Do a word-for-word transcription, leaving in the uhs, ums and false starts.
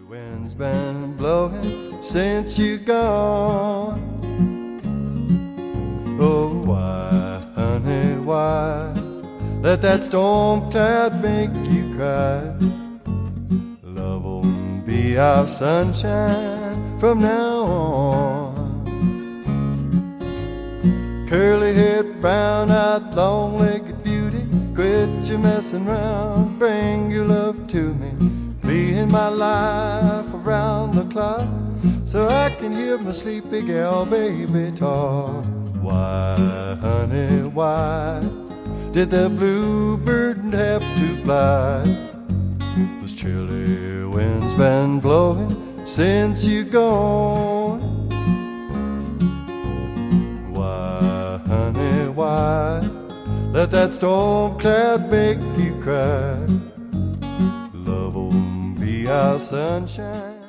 Wind's been blowing since you gone. Oh, why, honey, why let that storm cloud make you cry? Love won't be our sunshine from now on. Curly-haired, brown-eyed, long-legged beauty, quit your messing round, bring your love to me. Be in my life around the clock, so I can hear my sleepy gal baby talk. Why, honey, why did the bluebird have to fly? This chilly wind's been blowing since you gone. Why, honey, why let that storm cloud make you cry? Love won't be our sunshine